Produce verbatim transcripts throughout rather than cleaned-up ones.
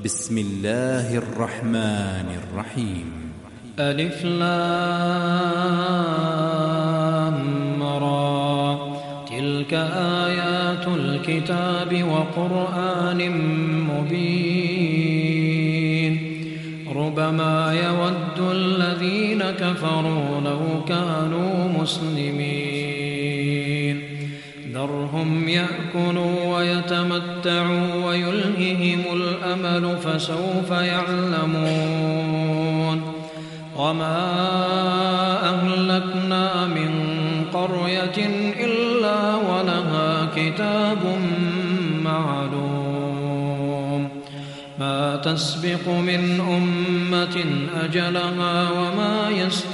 بسم الله الرحمن الرحيم. ألف لام را تلك آيات الكتاب وقرآن مبين ربما يود الذين كفروا لو كانوا مسلمين ذرهم يأكلوا ويتمتعوا ويلههم الأمل فسوف يعلمون وما أهلكنا من قرية إلا ولها كتاب معلوم ما تسبق من أمة أجلها وما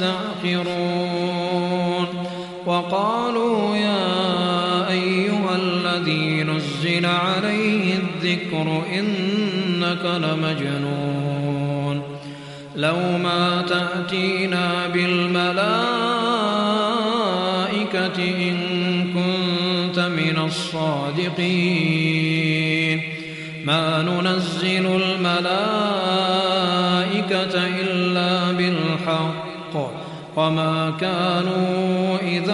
يستأخرون وقالوا يا أيها الذي نزل عليه الذكر إنك لمجنون لو ما تأتينا بالملائكة إن كنت من الصادقين ما ننزل الملائكة إلا بالحق وما كانوا إذا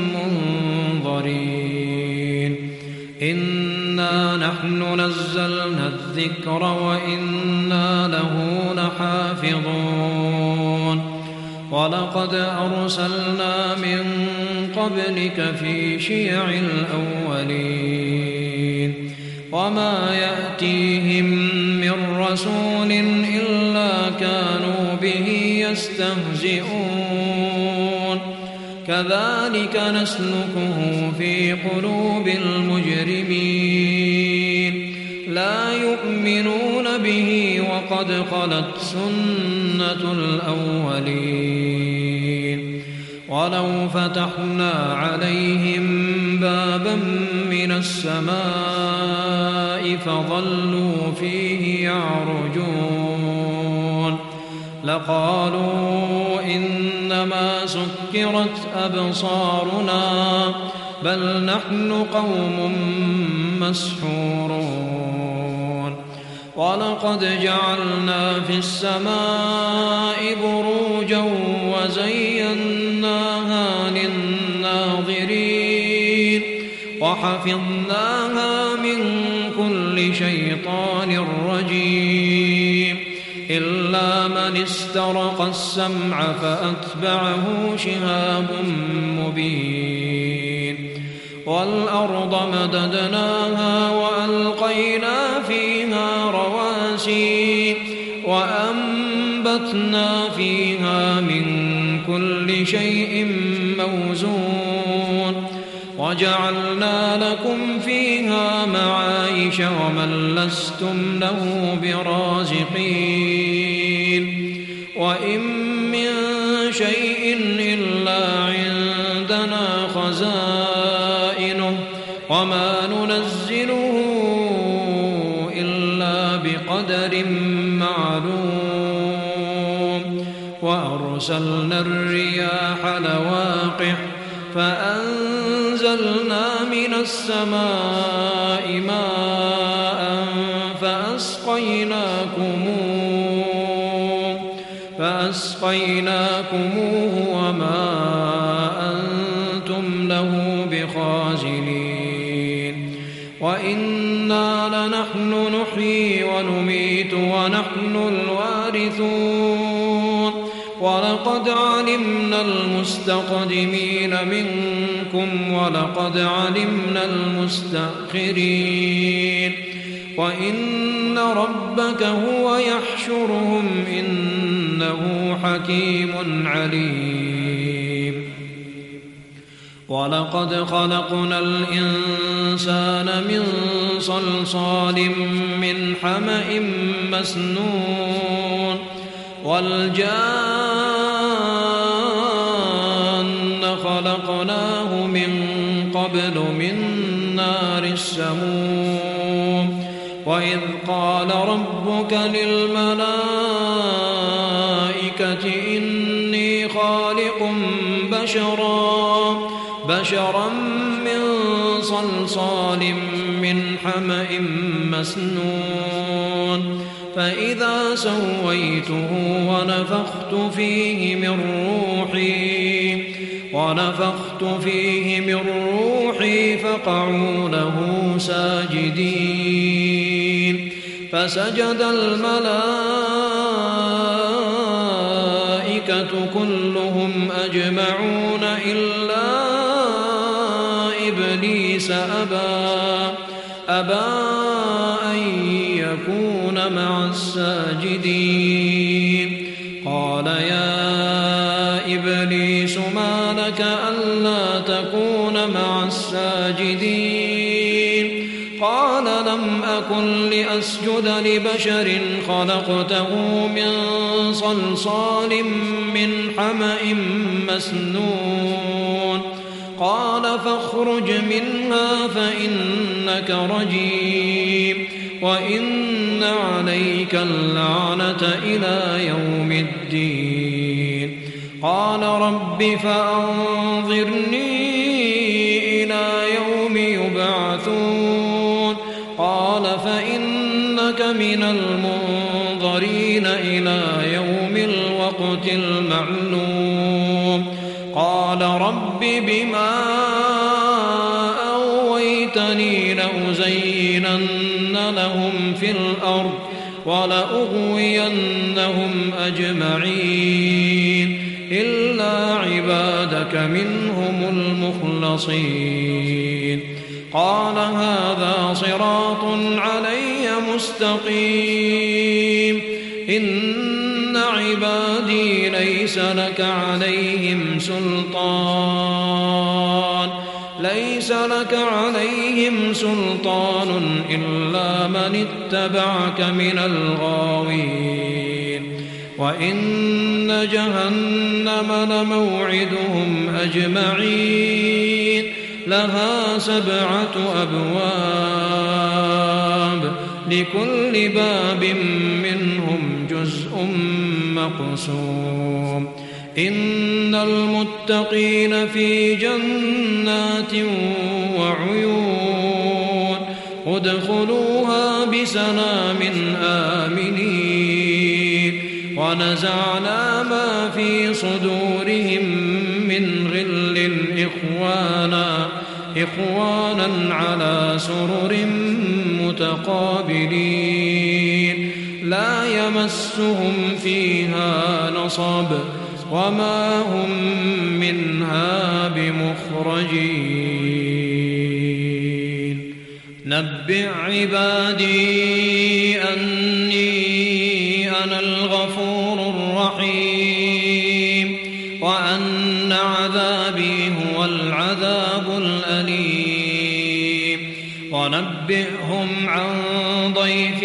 منظرين إنا نحن نزلنا الذكر وإنا له لحافظون ولقد أرسلنا من قبلك في شيع الأولين وما يأتيهم من رسول إلا كانوا به يستهزئون كذلك نسلكه في قلوب المجرمين لا يؤمنون به وقد خلت سنة الأولين ولو فتحنا عليهم بابا من السماء فظلوا فيه يعرجون لقالوا إنما سكرت أبصارنا بل نحن قوم مسحورون ولقد جعلنا في السماء بروجا وزيناها للناظرين وحفظناها من كل شيطان رجيم إلا من استرق السمع فأتبعه شهاب مبين والأرض مددناها وألقينا فيها رواسي وأنبتنا فيها من كل شيء موزون وجعلنا لكم فيها معايش ومن لستم له برازقين وإن من شيء إلا عندنا خزائنه وما ننزله إلا بقدر معلوم وأرسلنا الرياح لواقح فأنزلنا من السماء ماء فأسقيناكموه فأسقيناكموه وما أنتم له بخازنين وإنا لنحن نحيي ونميت ونحن الوارثون ولقد علمنا المستقدمين منكم ولقد علمنا المستأخرين وإن ربك هو يحشرهم إنه حكيم عليم ولقد خلقنا الإنسان من صلصال من حمأ مسنون والجان خلقناه من قبل من نار السموم وإذ قال ربك للملائكة إني خالق بشرا بشرا من صلصال من حمأ مسنون فإذا سويته ونفخت فيه من روحي ونفخت فيه من روحي فقعوا له ساجدين فسجد الملائكة كلهم أجمعون إلا إبليس أبى أبى أن يكون مع الساجدين قال يا إبليس ما لك ألا تكون مع الساجدين قال لم أكن لأسجد لبشر خلقته من صلصال من حمأ مسنون قال فاخرج منها فإنك رجيم وإن عليك اللعنة إلى يوم الدين قال رب فأنظرني إلى يوم يبعثون قال فإنك من المنظرين إلى يوم الوقت المعلوم قال رب بما أغويتني لأزينن لهم في الأرض ولأغوينهم أجمعين إلا عبادك منهم المخلصين قال هذا صراط علي مستقيم إن عبادي ليس لك عليهم سلطان ليس لك عليهم سلطان إلا من اتبعك من الغاوين وإن جهنم لموعدهم أجمعين لها سبعة أبواب لكل باب منهم جزء مقسوم إن المتقين في جنات وعيون ادخلوها بسلام آمنين ونزعنا ما في صدورهم من غل إخوانا إخوانا على سرر متقابلين لا يمسهم فيها نصب وما هم منها بمخرجين نبئ عبادي أني أنا الغفور الرحيم وأن عذابي هو العذاب الأليم ونبئهم عن ضيف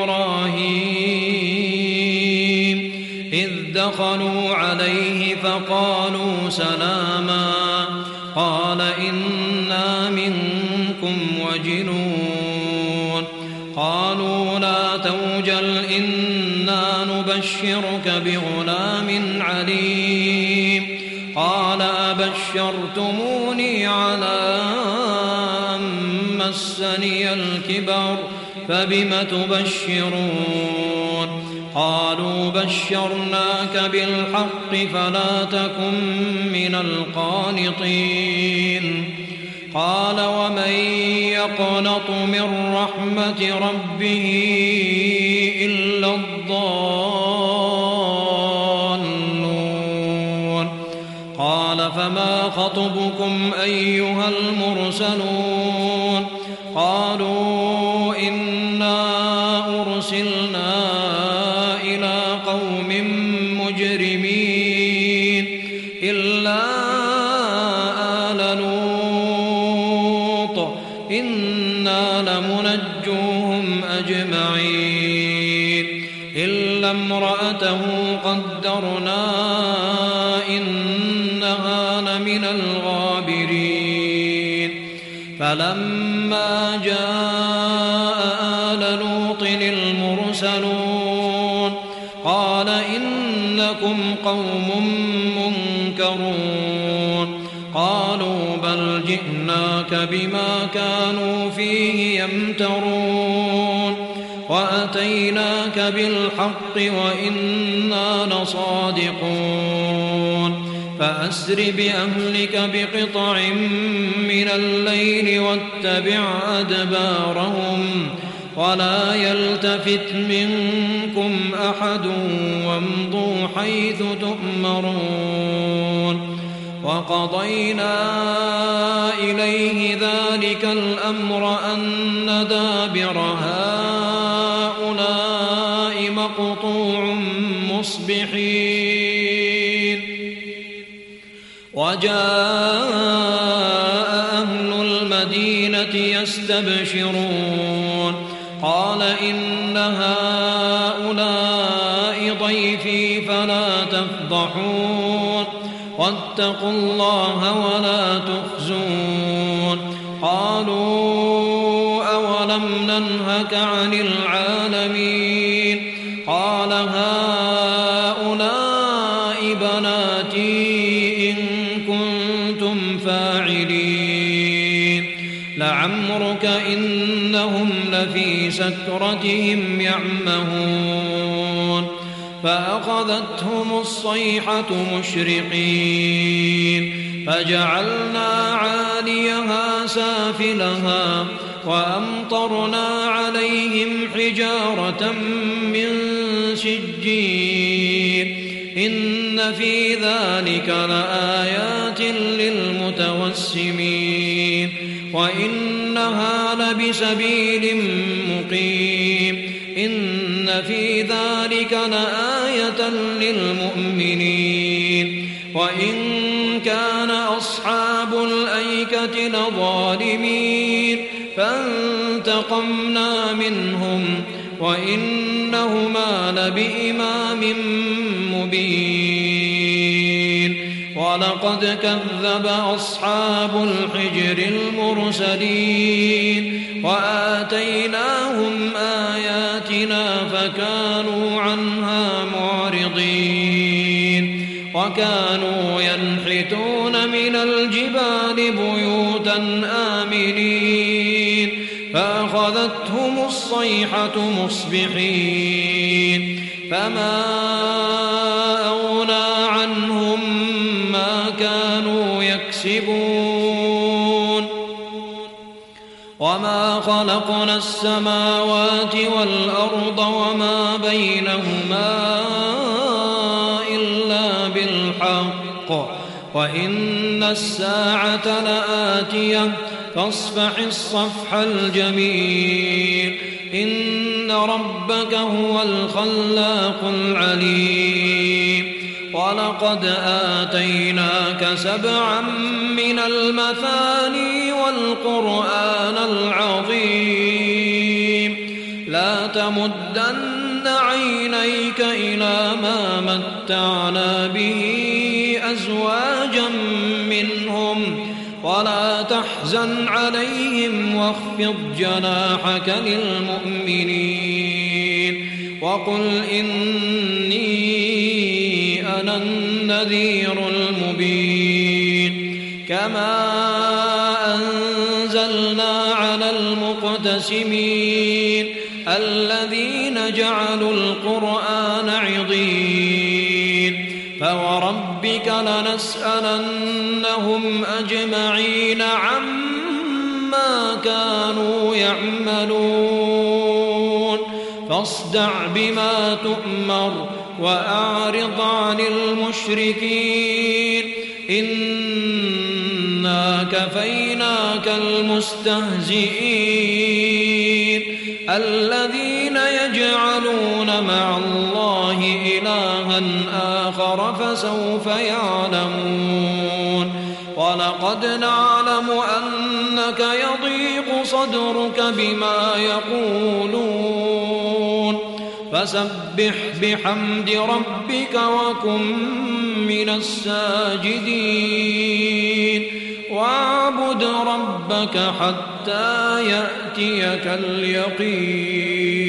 إبراهيم إذ دخلوا عليه فقالوا سلاما قال إنا منكم وجلون قالوا لا توجل إنا نبشرك بغلام عليم قال أبشرتموني على أن مسني الكبر فبم تبشرون قالوا بشرناك بالحق فلا تكن من القانطين قال ومن يقنط من رحمة ربه إلا الضالون قال فما خطبكم أيها المرسلون قالوا إنا أرسلنا إلى قوم مجرمين إلا آل لوط إنا لمنجوهم أجمعين إلا امرأته قدرنا إنها لمن الغابرين فلما جاء آل لوط المرسلون قال إنكم قوم منكرون قالوا بل جئناك بما كانوا فيه يمترون وأتيناك بالحق وإنا لصادقون فأسر بأهلك بقطع من الليل واتبع أدبارهم ولا يلتفت منكم أحد وامضوا حيث تؤمرون وقضينا إليه ذلك الأمر أن دابر هؤلاء مقطوع مصبحين وجاء أهل المدينة يستبشرون قال إن هؤلاء ضيفي فلا تفضحون واتقوا الله ولا تخزون قالوا أولم ننهك عن العالمين قال هؤلاء بناتي إن كنتم فاعلين لعمرك إنهم لفي سكرتهم يعمهون فأخذتهم الصيحة مشرقين فجعلنا عاليها سافلها وأمطرنا عليهم حجارة من سجيل إن في ذلك لآيات للمتوسمين وإنها لبسبيل مقيم إن في ذلك لآية للمؤمنين وإن كان أصحاب الأيكة لظالمين فانتقمنا منهم وإنهما لبإمام مبين ولقد كذب أصحاب الحجر المرسلين وآتيناهم آياتنا فكانوا عنها معرضين وكانوا ينحتون من الجبال بيوتا آمنين فأخذتهم الصيحة مصبحين فما أغنى عنهم ما كانوا يكسبون وما خلقنا السماوات والأرض وما بينهما إلا بالحق وإن الساعة لآتية فاصفح الصفح الجميل إن ربك هو الخلاق العليم ولقد آتيناك سبعا من المثاني والقرآن العظيم لا تمدن عينيك إلى ما متعنا به أزواجا منهم ولا تحزن عليهم واخفض جناحك للمؤمنين وقل إني أنا النذير المبين كما أنزلنا على المقتسمين الذين جعلوا القرآن عضين فوربك لنسألنهم أجمعين عما كانوا يعملون فاصدع بما تؤمر وأعرض عن المشركين إنا كفيناك المستهزئين الذين يجعلون مع الله إلها آخر فسوف يعلمون ولقد نعلم أنك يضيق صدرك بما يقولون فسبح بحمد ربك وكن من الساجدين واعبد ربك حتى يأتيك اليقين.